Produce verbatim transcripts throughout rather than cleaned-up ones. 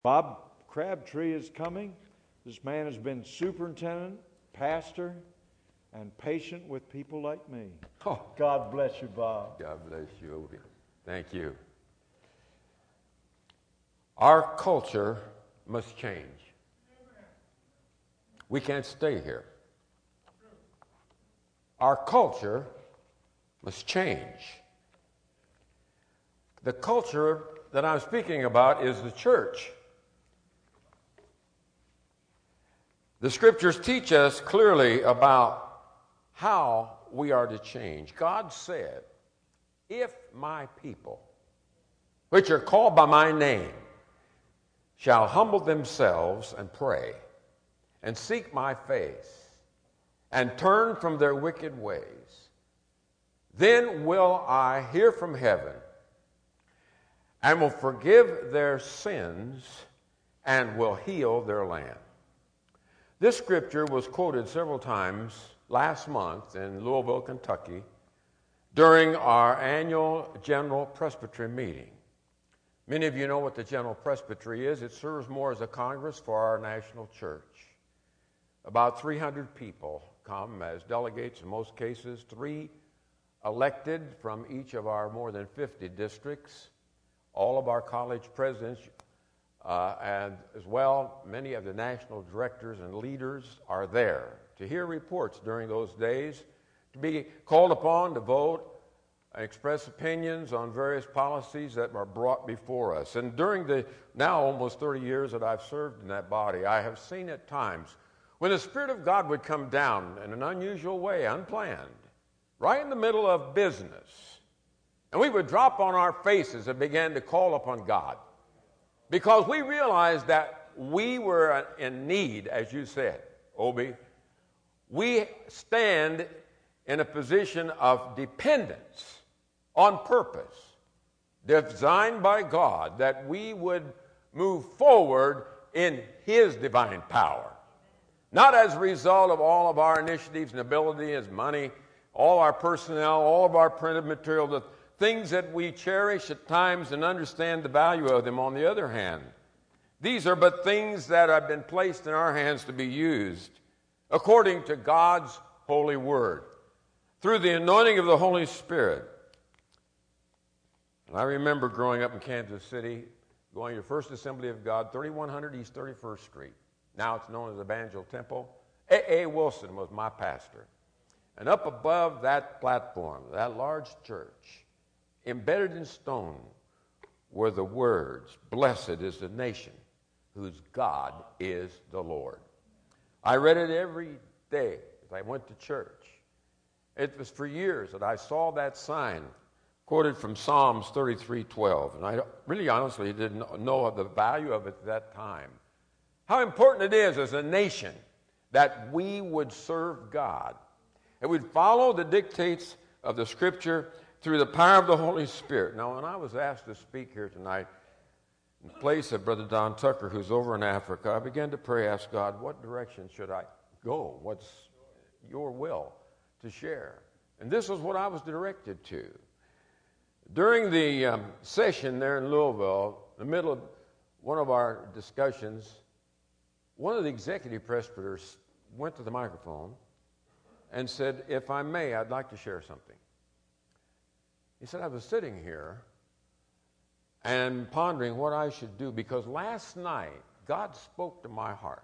Bob Crabtree is coming. This man has been superintendent, pastor, and patient with people like me. Oh, God bless you, Bob. God bless you, Obie. Thank you. Our culture must change. We can't stay here. Our culture must change. The culture that I'm speaking about is the church. The scriptures teach us clearly about how we are to change. God said, if my people, which are called by my name, shall humble themselves and pray, and seek my face, and turn from their wicked ways, then will I hear from heaven, and will forgive their sins, and will heal their land. This scripture was quoted several times last month in Louisville, Kentucky, during our annual General Presbytery meeting. Many of you know what the General Presbytery is. It serves more as a Congress for our national church. About three hundred people come as delegates in most cases, three elected from each of our more than fifty districts. All of our college presidents uh, and as well many of the national directors and leaders are there to hear reports during those days, to be called upon to vote and express opinions on various policies that are brought before us. And during the now almost thirty years that I've served in that body, I have seen at times when the Spirit of God would come down in an unusual way, unplanned, right in the middle of business, and we would drop on our faces and begin to call upon God, because we realized that we were in need, as you said, Obie. We stand in a position of dependence on purpose, designed by God, that we would move forward in His divine power. Not as a result of all of our initiatives and ability as money, all our personnel, all of our printed material, the things that we cherish at times and understand the value of them on the other hand. These are but things that have been placed in our hands to be used according to God's holy word, through the anointing of the Holy Spirit. And I remember growing up in Kansas City, going to First Assembly of God, thirty-one hundred East thirty-first Street. Now it's known as Evangel Temple. A A. Wilson was my pastor. And up above that platform, that large church, embedded in stone, were the words, "Blessed is the nation whose God is the Lord." I read it every day as I went to church. It was for years that I saw that sign quoted from Psalms thirty-three twelve, and I really honestly didn't know of the value of it at that time. How important it is as a nation that we would serve God, and we'd follow the dictates of the Scripture through the power of the Holy Spirit. Now, when I was asked to speak here tonight in place of Brother Don Tucker, who's over in Africa, I began to pray, ask God, what direction should I go? What's your will to share? And this was what I was directed to. During the um, session there in Louisville, in the middle of one of our discussions, one of the executive presbyters went to the microphone and said, "If I may, I'd like to share something." He said, "I was sitting here and pondering what I should do, because last night God spoke to my heart.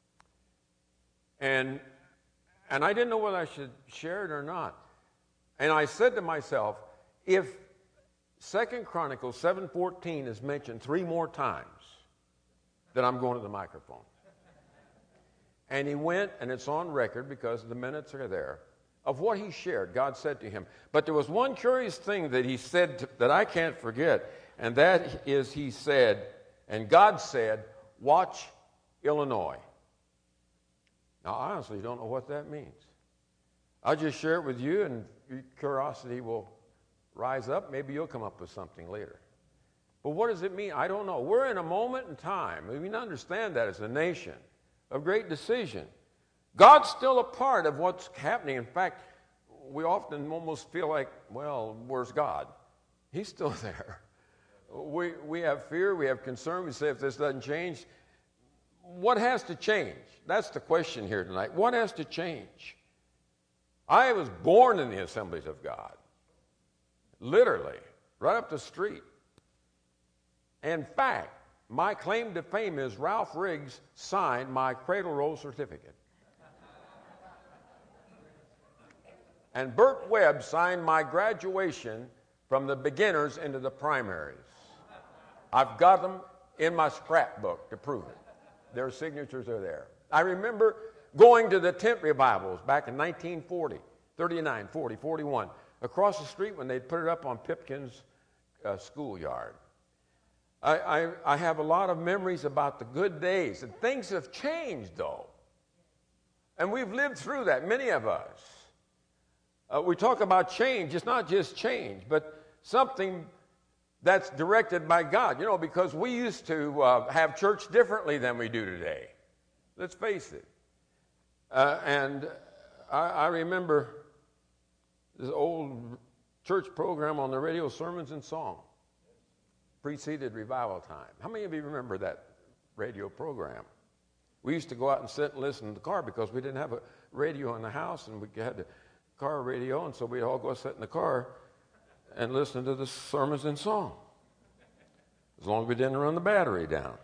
And, and I didn't know whether I should share it or not. And I said to myself, if Second Chronicles seven fourteen is mentioned three more times, then I'm going to the microphone." And he went, and it's on record because the minutes are there, of what he shared. God said to him. But there was one curious thing that he said to, that I can't forget, and that is he said, and God said, "Watch Illinois." Now, I honestly don't know what that means. I'll just share it with you, and your curiosity will rise up. Maybe you'll come up with something later. But what does it mean? I don't know. We're in a moment in time. We need to understand that as a nation of great decision. God's still a part of what's happening. In fact, we often almost feel like, well, where's God? He's still there. we, we have fear, we have concern, we say if this doesn't change, what has to change? That's the question here tonight. What has to change? I was born in the Assemblies of God, literally, right up the street. In fact, my claim to fame is Ralph Riggs signed my cradle roll certificate. And Bert Webb signed my graduation from the beginners into the primaries. I've got them in my scrapbook to prove it. Their signatures are there. I remember going to the tent revivals back in nineteen forty, thirty-nine, forty, forty-one, across the street when they'd put it up on Pipkin's uh, schoolyard. I, I, I have a lot of memories about the good days, and things have changed, though. And we've lived through that, many of us. Uh, we talk about change. It's not just change, but something that's directed by God. You know, because we used to uh, have church differently than we do today. Let's face it. Uh, and I, I remember this old church program on the radio, Sermons and Song, preceded revival time. How many of you remember that radio program? We used to go out and sit and listen in the car because we didn't have a radio in the house, and we had the car radio, and so we'd all go sit in the car and listen to the Sermons and Song, as long as we didn't run the battery down.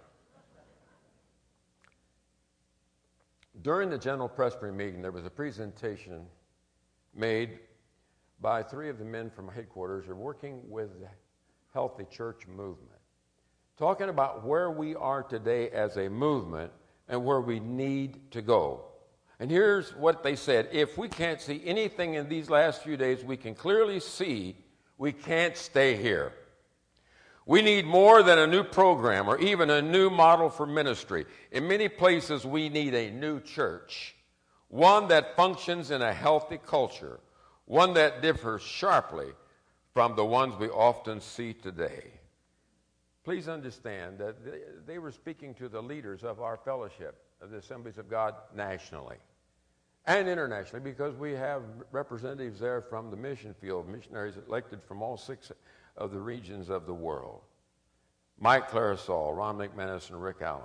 During the General Presbytery meeting, there was a presentation made by three of the men from headquarters who are working with the Healthy Church movement, talking about where we are today as a movement and where we need to go. And here's what they said. If we can't see anything in these last few days, we can clearly see we can't stay here. We need more than a new program or even a new model for ministry. In many places, we need a new church, one that functions in a healthy culture, one that differs sharply from the ones we often see today. Please understand that they were speaking to the leaders of our fellowship of the Assemblies of God nationally and internationally, because we have representatives there from the mission field, missionaries elected from all six of the regions of the world. Mike Clarasol, Ron McManus, and Rick Allen.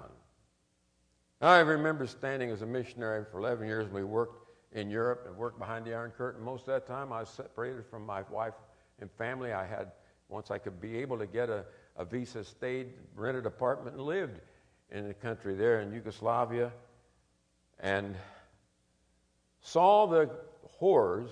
I remember standing as a missionary for eleven years. We worked in Europe and worked behind the Iron Curtain. Most of that time I was separated from my wife and family. I had, once I could be able to get a, a visa, stayed, rented an apartment, and lived in the country there in Yugoslavia, and saw the horrors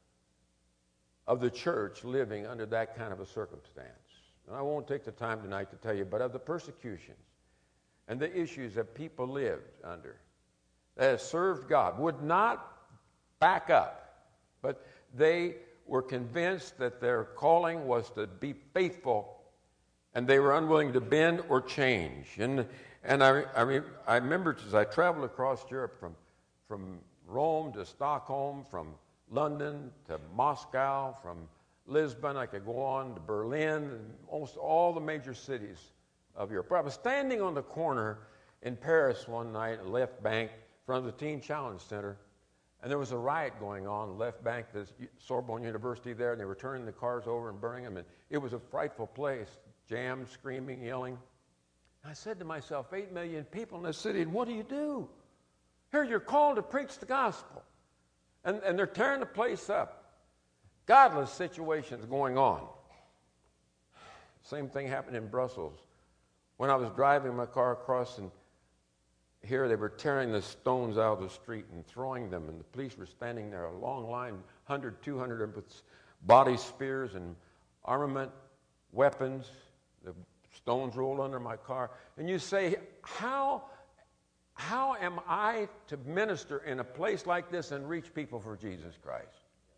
of the church living under that kind of a circumstance. And I won't take the time tonight to tell you, but of the persecutions and the issues that people lived under, that has served God, would not back up, but they were convinced that their calling was to be faithful, and they were unwilling to bend or change. And and I I, I remember as I traveled across Europe from from Rome to Stockholm, from London to Moscow, from Lisbon, I could go on to Berlin, and almost all the major cities of Europe. I was standing on the corner in Paris one night, at Left Bank, in front of the Teen Challenge Center, and there was a riot going on, Left Bank, the Sorbonne University there, and they were turning the cars over and burning them, and it was a frightful place, jammed, screaming, yelling. And I said to myself, eight million people in this city, and what do you do? Here you're called to preach the gospel, and, and they're tearing the place up. Godless situations going on. Same thing happened in Brussels. When I was driving my car across, and here they were tearing the stones out of the street and throwing them, and the police were standing there, a long line, one hundred, two hundred with body spears and armament, weapons. The stones rolled under my car. And you say, how, how am I to minister in a place like this and reach people for Jesus Christ?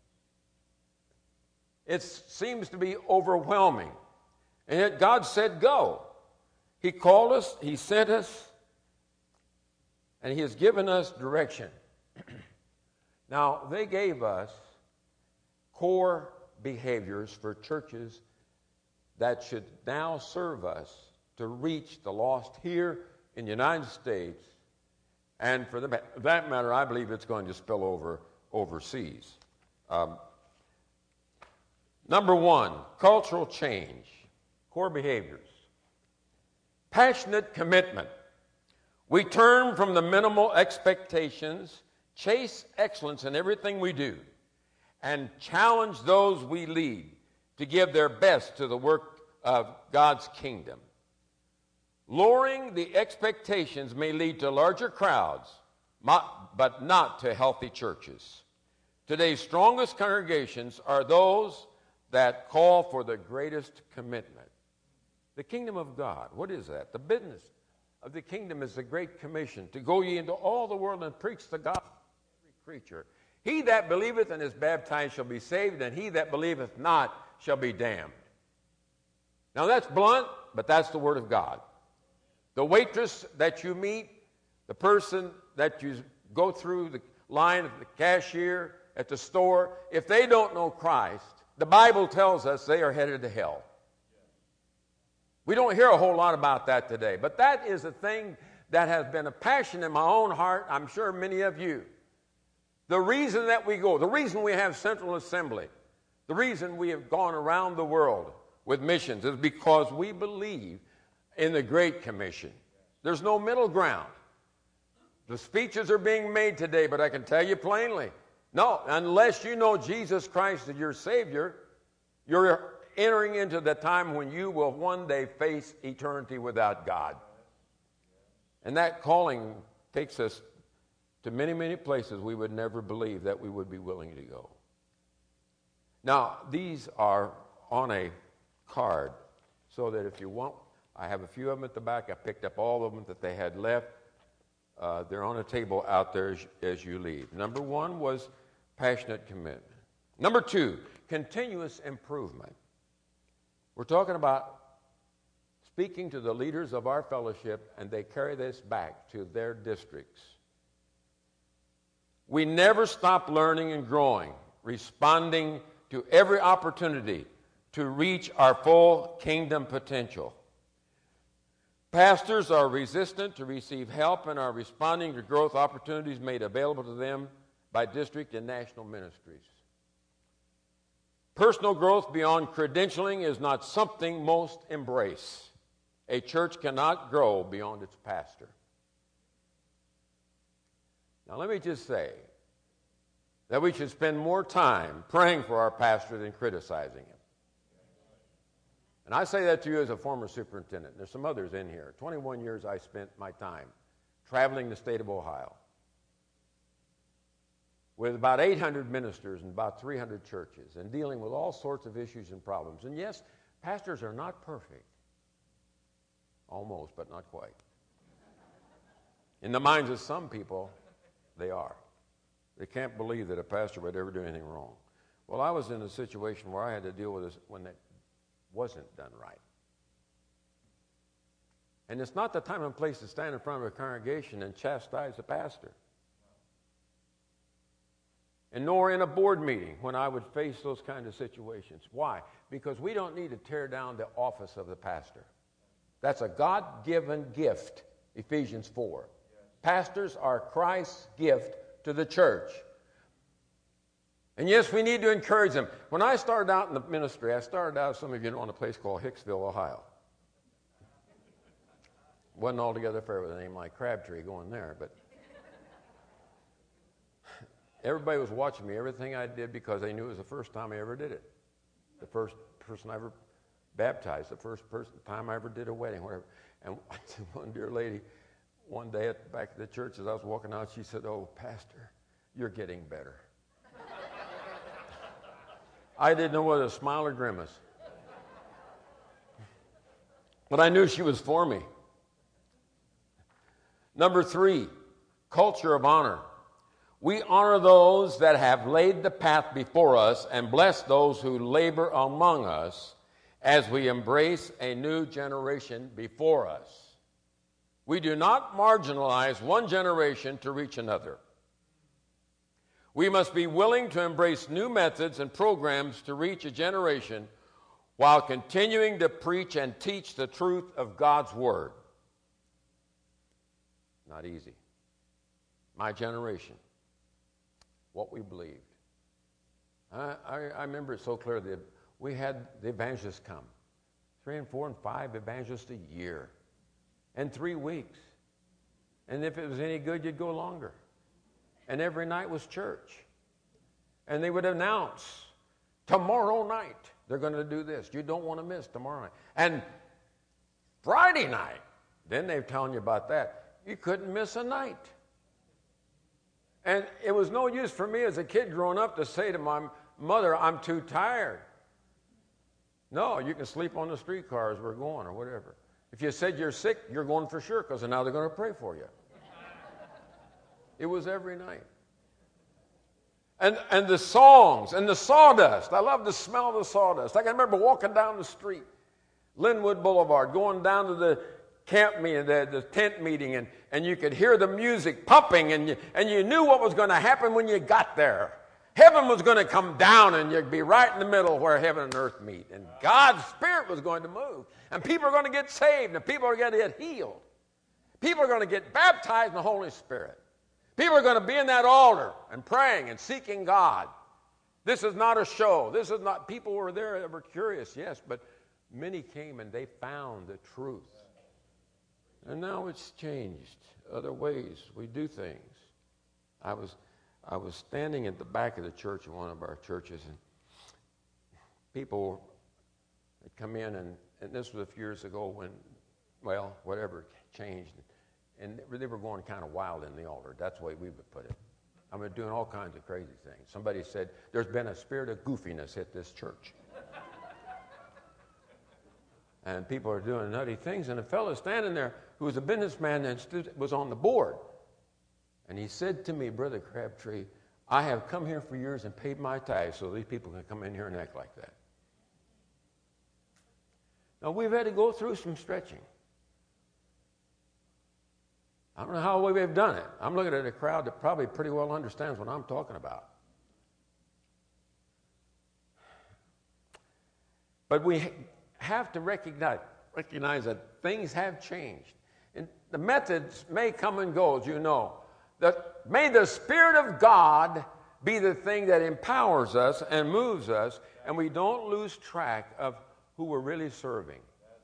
It seems to be overwhelming. And yet God said, go. He called us, He sent us, and He has given us direction. Now, they gave us core behaviors for churches that should now serve us to reach the lost here in the United States. And for that matter, I believe it's going to spill over overseas. Um, Number one, cultural change. core behaviors. Passionate commitment. We turn from the minimal expectations, chase excellence in everything we do, and challenge those we lead to give their best to the work of God's kingdom. Lowering the expectations may lead to larger crowds, but not to healthy churches. Today's strongest congregations are those that call for the greatest commitment. The kingdom of God, what is that? The business of the kingdom is the Great Commission, to go ye into all the world and preach the gospel to every creature. He that believeth and is baptized shall be saved, and he that believeth not shall be damned. Now that's blunt, but that's the word of God. The waitress that you meet, the person that you go through the line of the cashier at the store, if they don't know Christ, the Bible tells us they are headed to hell. We don't hear a whole lot about that today, but that is a thing that has been a passion in my own heart, I'm sure many of you. The reason that we go, the reason we have Central Assembly, the reason we have gone around the world with missions is because we believe in the Great Commission. There's no middle ground. The speeches are being made today, but I can tell you plainly, no, unless you know Jesus Christ as your Savior, you're entering into the time when you will one day face eternity without God. And that calling takes us to many, many places we would never believe that we would be willing to go. Now, these are on a card, so that if you want, I have a few of them at the back. I picked up all of them that they had left. Uh, they're on a table out there as, as you leave. Number one was passionate commitment. Number two, continuous improvement. We're talking about speaking to the leaders of our fellowship, and they carry this back to their districts. We never stop learning and growing, responding to every opportunity to reach our full kingdom potential. Pastors are resistant to receive help and are responding to growth opportunities made available to them by district and national ministries. Personal growth beyond credentialing is not something most embrace. A church cannot grow beyond its pastor. Now, let me just say that we should spend more time praying for our pastor than criticizing him. And I say that to you as a former superintendent. There's some others in here. twenty-one years I spent my time traveling the state of Ohio with about eight hundred ministers and about three hundred churches and dealing with all sorts of issues and problems. And yes, pastors are not perfect. Almost, but not quite. In the minds of some people, they are. They can't believe that a pastor would ever do anything wrong. Well, I was in a situation where I had to deal with this when that wasn't done right. And it's not the time and place to stand in front of a congregation and chastise a pastor. And nor in a board meeting when I would face those kind of situations. Why? Because we don't need to tear down the office of the pastor. That's a God-given gift, Ephesians four. Pastors are Christ's gift to the church. And yes, we need to encourage them. When I started out in the ministry, I started out, some of you know, in a place called Hicksville, Ohio. Wasn't altogether fair with a name like Crabtree going there, but everybody was watching me, everything I did, because they knew it was the first time I ever did it. The first person I ever baptized, the first person, time I ever did a wedding, whatever. And one dear lady, one day at the back of the church, as I was walking out, she said, "Oh, Pastor, you're getting better." I didn't know whether to smile or grimace. But I knew she was for me. Number three, culture of honor. We honor those that have laid the path before us and bless those who labor among us as we embrace a new generation before us. We do not marginalize one generation to reach another. We must be willing to embrace new methods and programs to reach a generation while continuing to preach and teach the truth of God's Word. Not easy. My generation, what we believed. I, I, I remember it so clearly. We had the evangelists come three and four and five evangelists a year in three weeks. And if it was any good, you'd go longer. And every night was church. And they would announce, tomorrow night, they're going to do this. You don't want to miss tomorrow night. And Friday night, then they're telling you about that. You couldn't miss a night. And it was no use for me as a kid growing up to say to my mother, I'm too tired. No, you can sleep on the streetcar as we're going or whatever. If you said you're sick, you're going for sure because now they're going to pray for you. It was every night. And and the songs and the sawdust. I love the smell of the sawdust. I can remember walking down the street, Linwood Boulevard, going down to the camp meeting, the, the tent meeting, and, and you could hear the music pumping, and you, and you knew what was going to happen when you got there. Heaven was going to come down, and you'd be right in the middle where heaven and earth meet. And God's Spirit was going to move. And people are going to get saved, and people are going to get healed. People are going to get baptized in the Holy Spirit. People are going to be in that altar and praying and seeking God. This is not a show. This is not, people were there that were curious, yes, but many came and they found the truth. And now it's changed. Other ways we do things. I was I was standing at the back of the church in one of our churches, and people had come in, and, and this was a few years ago when, well, whatever changed, and they were going kind of wild in the altar. That's the way we would put it. I mean, doing all kinds of crazy things. Somebody said, there's been a spirit of goofiness at this church. And people are doing nutty things, and a fellow standing there who was a businessman and stood, was on the board. And he said to me, Brother Crabtree, I have come here for years and paid my tithes so these people can come in here and act like that. Now, we've had to go through some stretching. I don't know how we've done it. I'm looking at a crowd that probably pretty well understands what I'm talking about. But we have to recognize, recognize that things have changed. And the methods may come and go, as you know. That may the Spirit of God be the thing that empowers us and moves us, and we don't lose track of who we're really serving.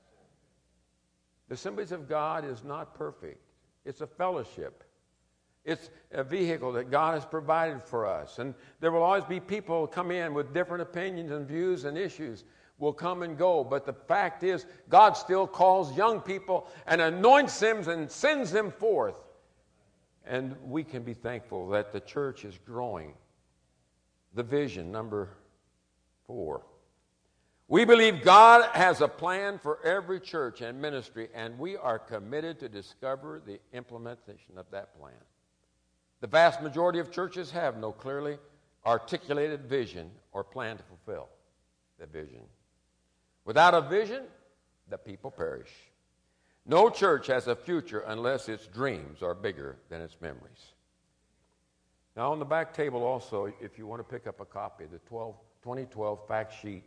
The Assemblies of God is not perfect. It's a fellowship. It's a vehicle that God has provided for us. And there will always be people who come in with different opinions and views and issues will come and go. But the fact is, God still calls young people and anoints them and sends them forth. And we can be thankful that the church is growing. The vision, number four. We believe God has a plan for every church and ministry, and we are committed to discover the implementation of that plan. The vast majority of churches have no clearly articulated vision or plan to fulfill the vision. Without a vision, the people perish. No church has a future unless its dreams are bigger than its memories. Now, on the back table also, if you want to pick up a copy, the twenty twelve fact sheet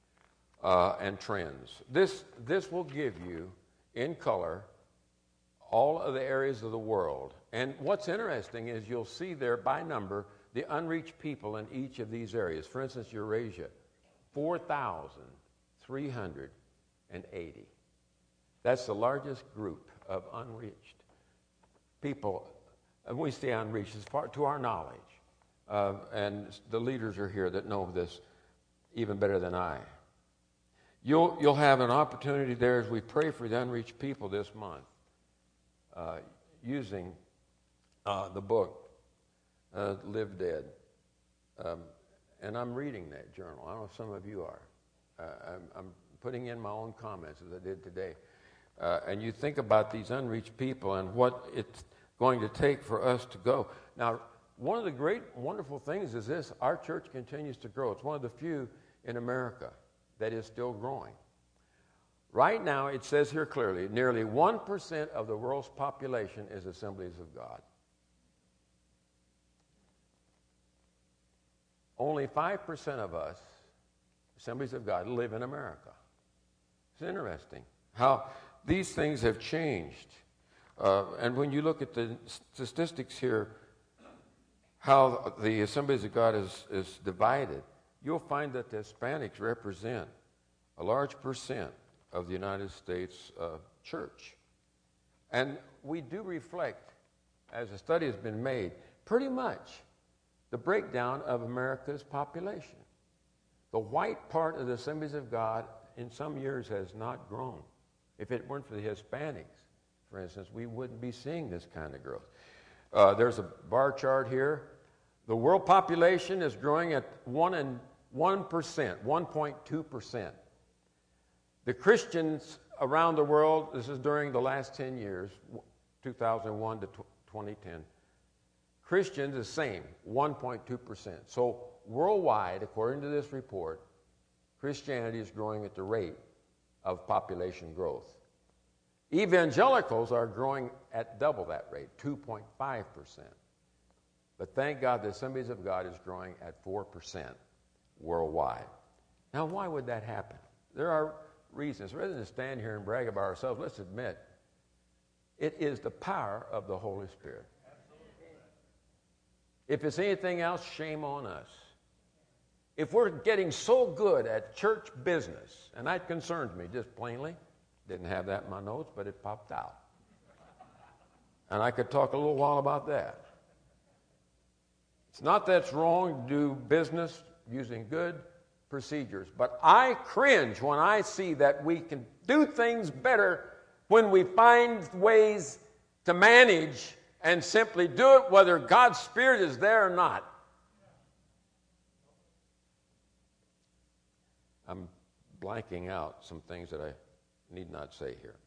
uh, and trends. This, this will give you, in color, all of the areas of the world. And what's interesting is you'll see there by number the unreached people in each of these areas. For instance, Eurasia, four thousand three hundred eighty. That's the largest group of unreached people. And we say unreached as far to our knowledge. Uh, and the leaders are here that know this even better than I. You'll, you'll have an opportunity there as we pray for the unreached people this month, uh, using uh, the book, uh, Live Dead. Um, and I'm reading that journal. I don't know if some of you are. Uh, I'm, I'm putting in my own comments as I did today. Uh, and you think about these unreached people and what it's going to take for us to go. Now, one of the great, wonderful things is this. Our church continues to grow. It's one of the few in America that is still growing. Right now, it says here clearly, nearly one percent of the world's population is Assemblies of God. Only five percent of us, Assemblies of God, live in America. It's interesting how these things have changed. Uh, and when you look at the statistics here, how the Assemblies of God is, is divided, you'll find that the Hispanics represent a large percent of the United States uh, church. And we do reflect, as a study has been made, pretty much the breakdown of America's population. The white part of the Assemblies of God in some years has not grown. If it weren't for the Hispanics, for instance, we wouldn't be seeing this kind of growth. Uh, there's a bar chart here. The world population is growing at one and one percent, one point two percent. The Christians around the world, this is during the last ten years, two thousand one to twenty ten, Christians the same, one point two percent. So worldwide, according to this report, Christianity is growing at the rate of population growth. Evangelicals are growing at double that rate, two point five percent. But thank God the Assemblies of God is growing at four percent worldwide. Now, why would that happen? There are reasons. Rather than stand here and brag about ourselves, let's admit it is the power of the Holy Spirit. If it's anything else, shame on us. If we're getting so good at church business, and that concerns me just plainly, didn't have that in my notes, but it popped out. And I could talk a little while about that. It's not that it's wrong to do business using good procedures, but I cringe when I see that we can do things better when we find ways to manage and simply do it whether God's Spirit is there or not. I'm blanking out some things that I need not say here.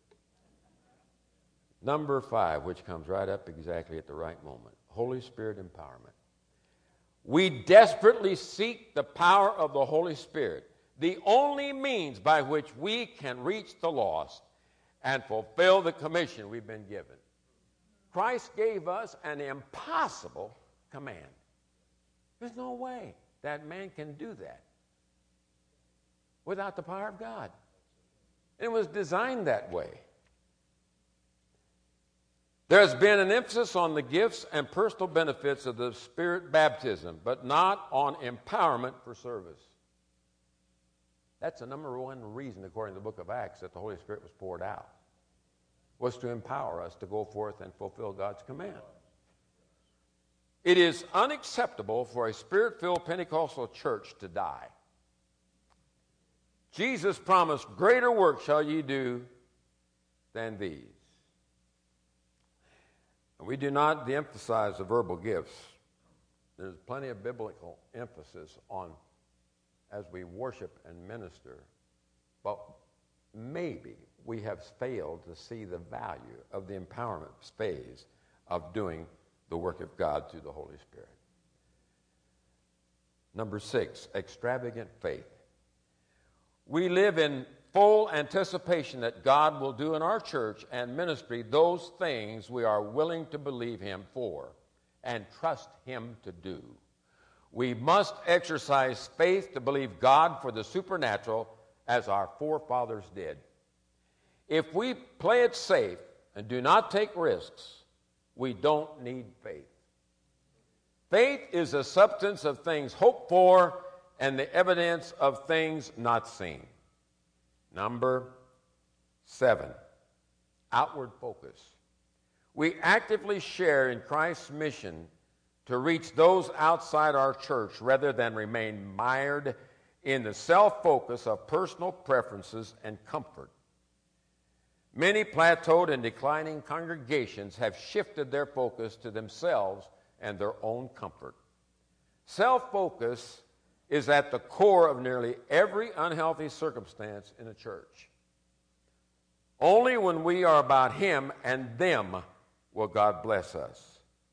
Number five, which comes right up exactly at the right moment, Holy Spirit empowerment. We desperately seek the power of the Holy Spirit, the only means by which we can reach the lost and fulfill the commission we've been given. Christ gave us an impossible command. There's no way that man can do that without the power of God. It was designed that way. There's been an emphasis on the gifts and personal benefits of the Spirit baptism, but not on empowerment for service. That's the number one reason, according to the book of Acts, that the Holy Spirit was poured out, was to empower us to go forth and fulfill God's command. It is unacceptable for a Spirit-filled Pentecostal church to die. Jesus promised, greater work shall ye do than these. And we do not de-emphasize the verbal gifts. There's plenty of biblical emphasis on as we worship and minister, but maybe we have failed to see the value of the empowerment phase of doing the work of God through the Holy Spirit. Number six, extravagant faith. We live in full anticipation that God will do in our church and ministry those things we are willing to believe Him for and trust Him to do. We must exercise faith to believe God for the supernatural as our forefathers did. If we play it safe and do not take risks, we don't need faith. Faith is the substance of things hoped for and the evidence of things not seen. Number seven, outward focus. We actively share in Christ's mission to reach those outside our church rather than remain mired in the self-focus of personal preferences and comfort. Many plateaued and declining congregations have shifted their focus to themselves and their own comfort. Self-focus is at the core of nearly every unhealthy circumstance in a church. Only when we are about Him and them will God bless us.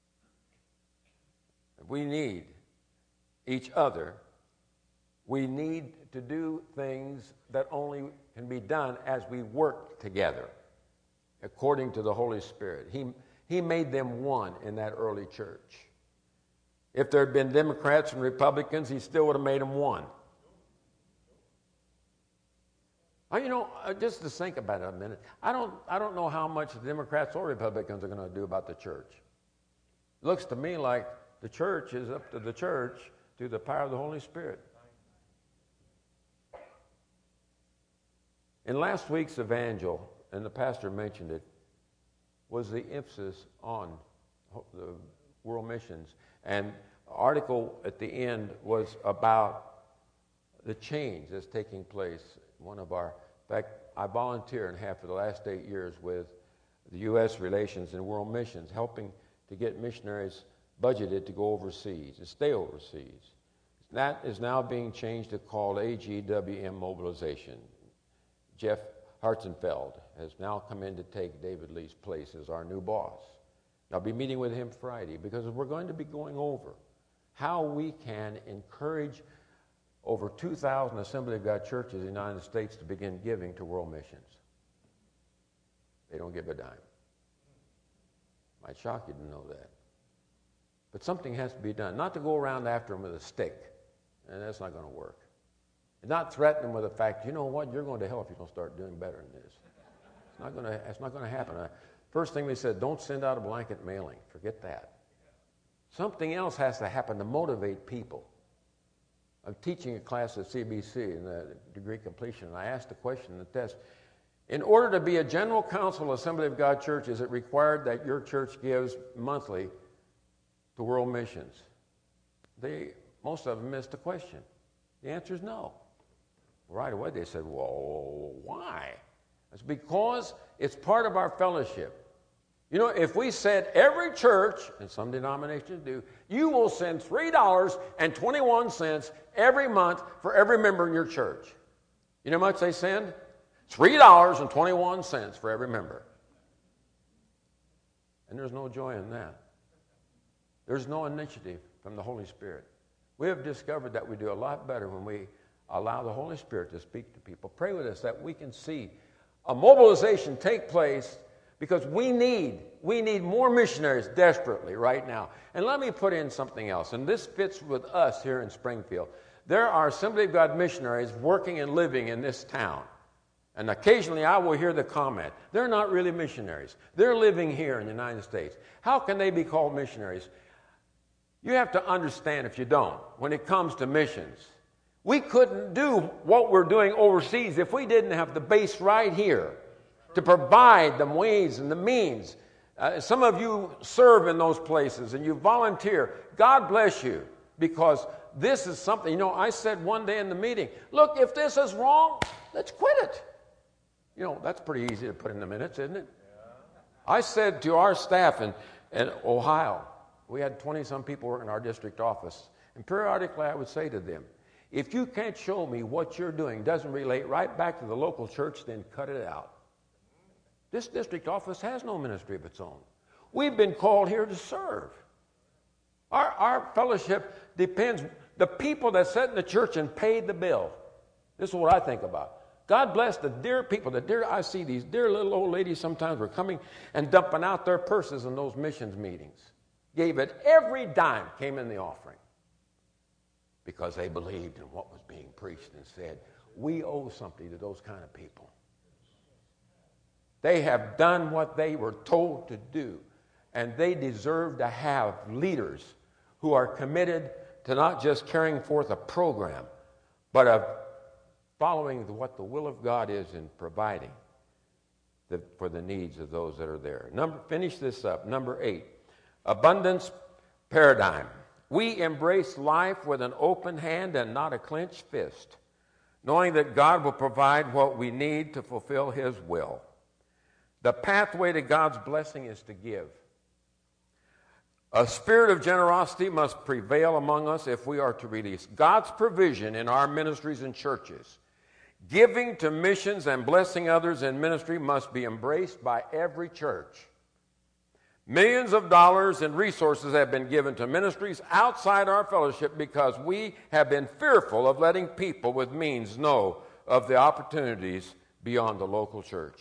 We need each other. We need to do things that only can be done as we work together, according to the Holy Spirit. He, he made them one in that early church. If there had been Democrats and Republicans, He still would have made them one. Oh, you know, just to think about it a minute, I don't, I don't know how much the Democrats or Republicans are going to do about the church. It looks to me like the church is up to the church through the power of the Holy Spirit. In last week's evangel, and the pastor mentioned it, was the emphasis on the world missions. And the article at the end was about the change that's taking place. One of our, in fact, I volunteer in half of the last eight years with the U S relations and world missions, helping to get missionaries budgeted to go overseas and stay overseas. That is now being changed to called A G W M mobilization. Jeff Hartzenfeld has now come in to take David Lee's place as our new boss. I'll be meeting with him Friday because we're going to be going over how we can encourage over two thousand Assembly of God churches in the United States to begin giving to world missions. They don't give a dime. Might shock you to know that. But something has to be done. Not to go around after them with a stick, and that's not going to work. And not threaten them with the fact, you know what, you're going to hell if you don't start doing better than this. It's not going to, it's not going to happen. First thing they said, don't send out a blanket mailing. Forget that. Something else has to happen to motivate people. I'm teaching a class at C B C in the degree completion, and I asked the question in the test, in order to be a general council Assembly of God church, is it required that your church gives monthly to world missions? They, most of them missed the question. The answer is no. Right away they said, well, why? It's because it's part of our fellowship. You know, if we said every church, and some denominations do, you will send three dollars and twenty-one cents every month for every member in your church. You know how much they send? three dollars and twenty-one cents for every member. And there's no joy in that. There's no initiative from the Holy Spirit. We have discovered that we do a lot better when we allow the Holy Spirit to speak to people. Pray with us that we can see a mobilization take place, because we need, we need more missionaries desperately right now. And let me put in something else, and this fits with us here in Springfield. There are Assembly of God missionaries working and living in this town. And occasionally I will hear the comment, they're not really missionaries. They're living here in the United States. How can they be called missionaries? You have to understand, if you don't, when it comes to missions, we couldn't do what we're doing overseas if we didn't have the base right here to provide the ways and the means. Uh, some of you serve in those places and you volunteer. God bless you, because this is something, you know, I said one day in the meeting, look, if this is wrong, let's quit it. You know, that's pretty easy to put in the minutes, isn't it? I said to our staff in, in Ohio, we had twenty-some people working in our district office, and periodically I would say to them, if you can't show me what you're doing doesn't relate right back to the local church, then cut it out. This district office has no ministry of its own. We've been called here to serve. Our, our fellowship depends, the people that sit in the church and pay the bill. This is what I think about. God bless the dear people, the dear, I see these dear little old ladies sometimes were coming and dumping out their purses in those missions meetings. Gave it every dime came in the offering, because they believed in what was being preached and said, we owe something to those kind of people. They have done what they were told to do, and they deserve to have leaders who are committed to not just carrying forth a program, but of following what the will of God is in providing the, for the needs of those that are there. Number, finish this up. Number eight, abundance paradigm. We embrace life with an open hand and not a clenched fist, knowing that God will provide what we need to fulfill His will. The pathway to God's blessing is to give. A spirit of generosity must prevail among us if we are to release God's provision in our ministries and churches. Giving to missions and blessing others in ministry must be embraced by every church. Millions of dollars in resources have been given to ministries outside our fellowship because we have been fearful of letting people with means know of the opportunities beyond the local church.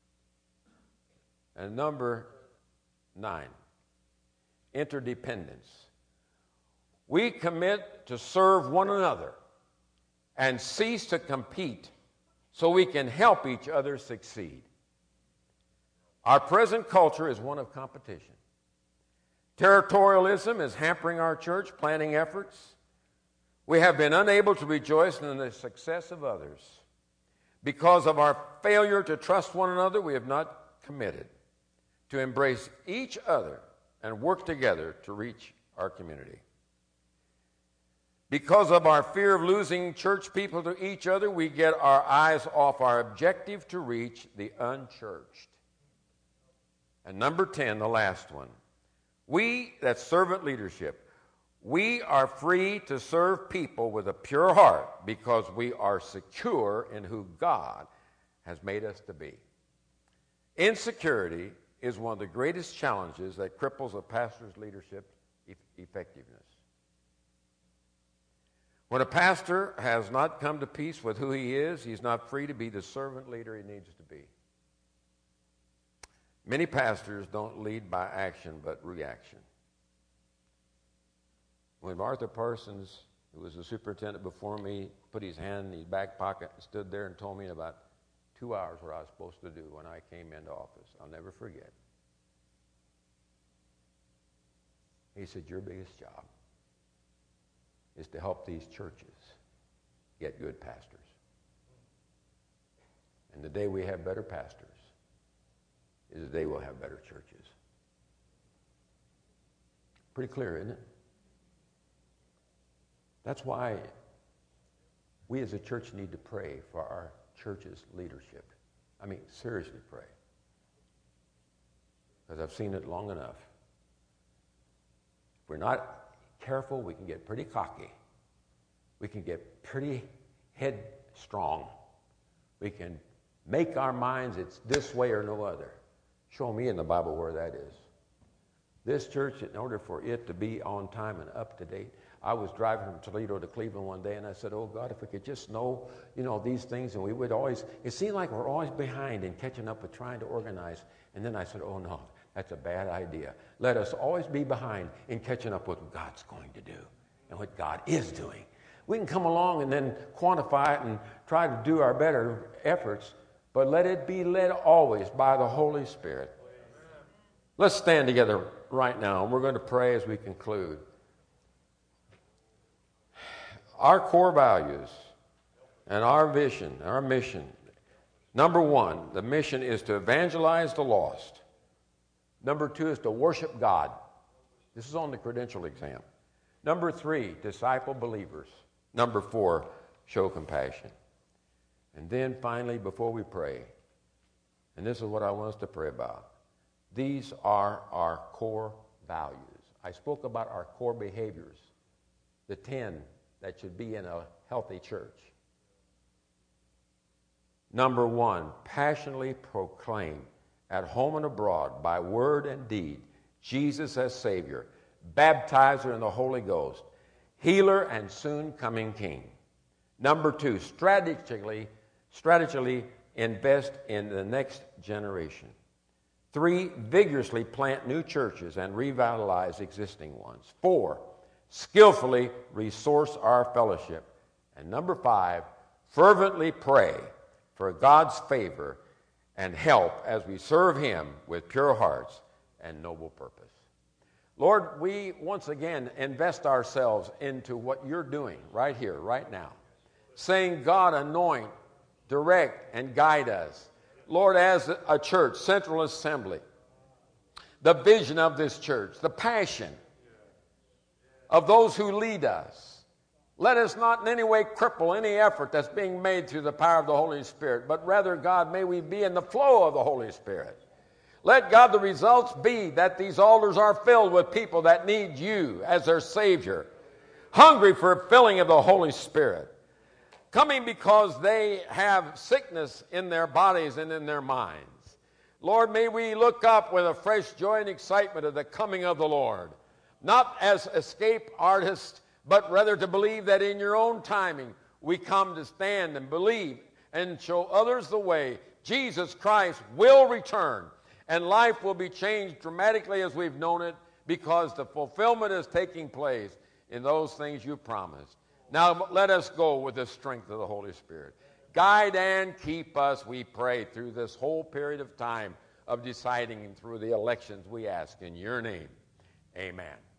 And number nine, interdependence. We commit to serve one another and cease to compete so we can help each other succeed. Our present culture is one of competition. Territorialism is hampering our church planting efforts. We have been unable to rejoice in the success of others. Because of our failure to trust one another, we have not committed to embrace each other and work together to reach our community. Because of our fear of losing church people to each other, we get our eyes off our objective to reach the unchurched. And number ten, the last one. We, that's servant leadership, we are free to serve people with a pure heart because we are secure in who God has made us to be. Insecurity is one of the greatest challenges that cripples a pastor's leadership e- effectiveness. When a pastor has not come to peace with who he is, he's not free to be the servant leader he needs to be. Many pastors don't lead by action but reaction. When Arthur Parsons, who was the superintendent before me, put his hand in his back pocket and stood there and told me in about two hours what I was supposed to do when I came into office, I'll never forget. He said, your biggest job is to help these churches get good pastors. And the day we have better pastors is the day we'll have better churches. Pretty clear, isn't it? That's why we as a church need to pray for our church's leadership. I mean, seriously pray. Because I've seen it long enough. If we're not careful, we can get pretty cocky. We can get pretty headstrong. We can make our minds it's this way or no other. Show me in the Bible where that is. This church, in order for it to be on time and up to date, I was driving from Toledo to Cleveland one day, and I said, oh, God, if we could just know, you know, these things, and we would always, it seemed like we're always behind in catching up with trying to organize. And then I said, oh, no, that's a bad idea. Let us always be behind in catching up with what God's going to do and what God is doing. We can come along and then quantify it and try to do our better efforts, but let it be led always by the Holy Spirit. Let's stand together right now, and we're going to pray as we conclude. Our core values and our vision, our mission. Number one, the mission is to evangelize the lost. Number two is to worship God. This is on the credential exam. Number three, disciple believers. Number four, show compassion. And then finally, before we pray, and this is what I want us to pray about, these are our core values. I spoke about our core behaviors, the ten that should be in a healthy church. Number one, passionately proclaim at home and abroad by word and deed Jesus as Savior, baptizer in the Holy Ghost, healer and soon coming King. Number two, strategically, strategically invest in the next generation. Three, vigorously plant new churches and revitalize existing ones. Four, skillfully resource our fellowship. And number five, fervently pray for God's favor and help as we serve Him with pure hearts and noble purpose. Lord, we once again invest ourselves into what you're doing right here, right now. Saying, God, anoint, direct, and guide us. Lord, as a church, Central Assembly, the vision of this church, the passion of those who lead us. Let us not in any way cripple any effort that's being made through the power of the Holy Spirit, but rather, God, may we be in the flow of the Holy Spirit. Let, God, the results be that these altars are filled with people that need you as their Savior, hungry for a filling of the Holy Spirit, coming because they have sickness in their bodies and in their minds. Lord, may we look up with a fresh joy and excitement of the coming of the Lord, not as escape artists, but rather to believe that in your own timing we come to stand and believe and show others the way. Jesus Christ will return, and life will be changed dramatically as we've known it, because the fulfillment is taking place in those things you promised. Now let us go with the strength of the Holy Spirit. Guide and keep us, we pray, through this whole period of time of deciding and through the elections we ask in your name. Amen.